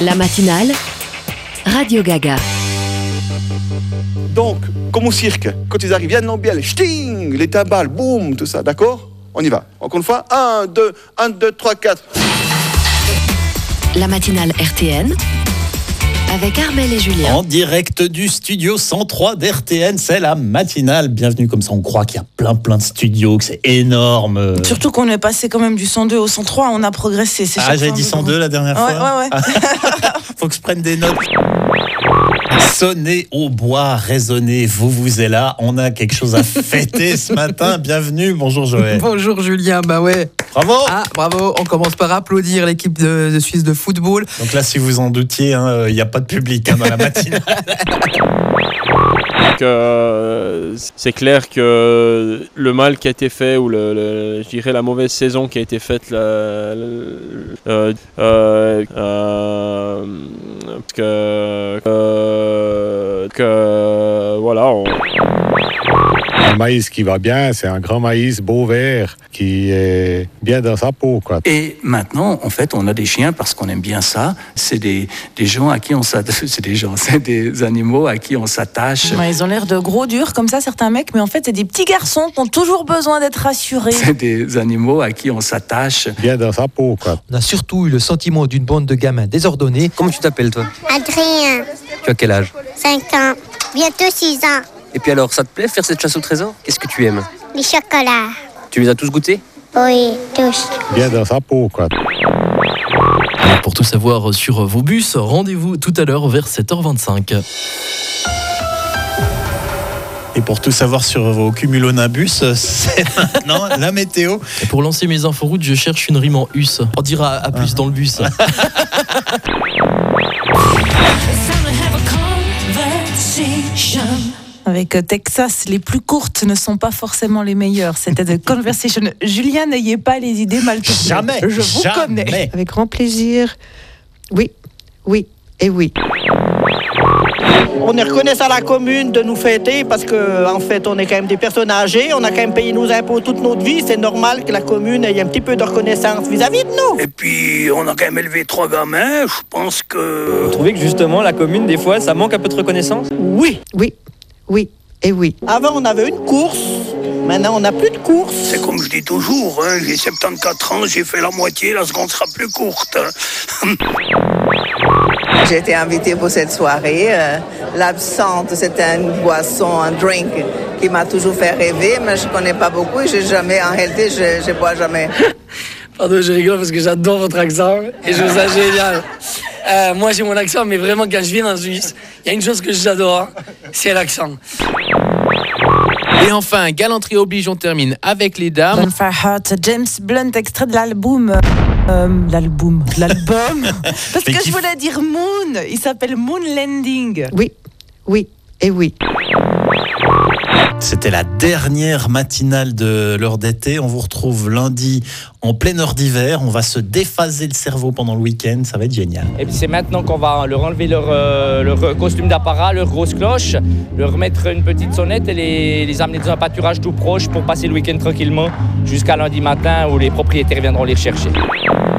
La matinale, Radio Gaga. Donc, comme au cirque, quand ils arrivent, il y a de l'ambiance, ch'ting, les timbales, boum, tout ça, d'accord ? On y va. Encore une fois, 1, 2, 3, 4. La matinale RTN, avec Armelle et Julien. En direct du studio 103 d'RTN, c'est la matinale. Bienvenue, comme ça on croit qu'il y a plein de studios, que c'est énorme. Surtout qu'on est passé quand même du 102 au 103, on a progressé. C'est j'avais dit 102 la dernière fois. Ouais. Faut que je prenne des notes. Sonnez au bois, résonnez, vous êtes là. On a quelque chose à fêter ce matin. Bienvenue, bonjour Joël. Bonjour Julien, bah ouais. Bravo. Bravo, on commence par applaudir l'équipe de Suisse de football. Donc là, si vous en doutiez, il n'y a pas de public dans la matinale. C'est clair que le mal qui a été fait, ou je dirais la mauvaise saison qui a été faite, voilà. Un maïs qui va bien, c'est un grand maïs beau vert qui est bien dans sa peau, quoi. Et maintenant, en fait, on a des chiens parce qu'on aime bien ça. C'est des gens à qui on s'attache. C'est des animaux à qui on s'attache. Ouais, ils ont l'air de gros durs comme ça, certains mecs, mais en fait, c'est des petits garçons qui ont toujours besoin d'être rassurés. C'est des animaux à qui on s'attache. Bien dans sa peau, quoi. On a surtout eu le sentiment d'une bande de gamins désordonnés. Comment tu t'appelles, toi ? Adrien, Tu as quel âge ? 5 ans, bientôt 6 ans. Et puis alors, ça te plaît faire cette chasse au trésor ? Qu'est-ce que tu aimes ? Les chocolats. Tu les as tous goûtés ? Oui, tous. Bien dans sa peau, quoi. Alors pour tout savoir sur vos bus, rendez-vous tout à l'heure vers 7h25. Et pour tout savoir sur vos cumulonimbus, c'est maintenant la météo. Et pour lancer mes inforoutes, je cherche une rime en us. On dira à plus dans le bus. Avec Texas, les plus courtes ne sont pas forcément les meilleures. C'était The Conversation. Julien, n'ayez pas les idées mal tournées. Jamais. Je vous connais. Avec grand plaisir. Oui et oui. On est reconnaissant à la commune de nous fêter parce que en fait, on est quand même des personnes âgées. On a quand même payé nos impôts toute notre vie. C'est normal que la commune ait un petit peu de reconnaissance vis-à-vis de nous. Et puis, on a quand même élevé 3 gamins. Je pense que... Vous trouvez que justement, la commune, des fois, ça manque un peu de reconnaissance ? Oui et oui. Avant, on avait une course. Maintenant, on n'a plus de course. C'est comme je dis toujours, hein, j'ai 74 ans, j'ai fait la moitié, la seconde sera plus courte. J'ai été invitée pour cette soirée. L'absinthe, c'était une boisson, un drink qui m'a toujours fait rêver, mais je ne connais pas beaucoup et en réalité, je ne bois jamais. Pardon, je rigole parce que j'adore votre accent et je trouve ça génial. Moi, j'ai mon accent, mais vraiment, quand je viens en Suisse, il y a une chose que j'adore, c'est l'accent. Et enfin, galanterie oblige, on termine avec les dames. Bonfireheart, James Blunt, extrait de l'album. L'album. Parce que je voulais dire Moon. Il s'appelle Moon Landing. Oui et oui. C'était la dernière matinale de l'heure d'été. On vous retrouve lundi en pleine heure d'hiver. On va se déphaser le cerveau pendant le week-end. Ça va être génial. Et puis c'est maintenant qu'on va leur enlever leur costume d'apparat, leur grosse cloche, leur remettre une petite sonnette et les amener dans un pâturage tout proche pour passer le week-end tranquillement jusqu'à lundi matin où les propriétaires viendront les rechercher.